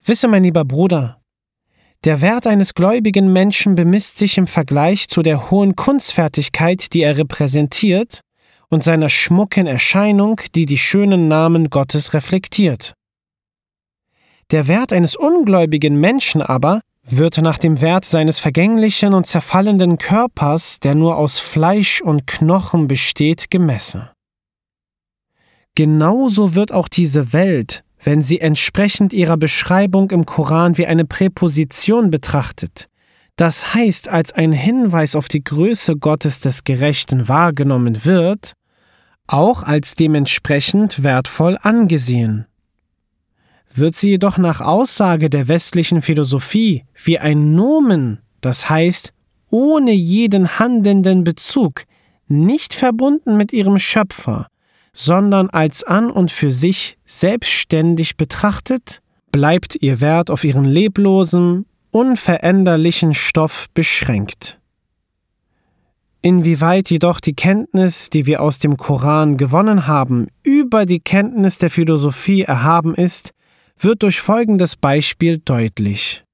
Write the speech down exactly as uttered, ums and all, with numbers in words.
Wisse, mein lieber Bruder, der Wert eines gläubigen Menschen bemisst sich im Vergleich zu der hohen Kunstfertigkeit, die er repräsentiert, und seiner schmucken Erscheinung, die die schönen Namen Gottes reflektiert. Der Wert eines ungläubigen Menschen aber wird nach dem Wert seines vergänglichen und zerfallenden Körpers, der nur aus Fleisch und Knochen besteht, gemessen. Genauso wird auch diese Welt, wenn sie entsprechend ihrer Beschreibung im Koran wie eine Präposition betrachtet, das heißt als ein Hinweis auf die Größe Gottes des Gerechten wahrgenommen wird, auch als dementsprechend wertvoll angesehen. Wird sie jedoch nach Aussage der westlichen Philosophie wie ein Nomen, das heißt ohne jeden handelnden Bezug, nicht verbunden mit ihrem Schöpfer, sondern als an und für sich selbstständig betrachtet, bleibt ihr Wert auf ihren leblosen, unveränderlichen Stoff beschränkt. Inwieweit jedoch die Kenntnis, die wir aus dem Koran gewonnen haben, über die Kenntnis der Philosophie erhaben ist, wird durch folgendes Beispiel deutlich.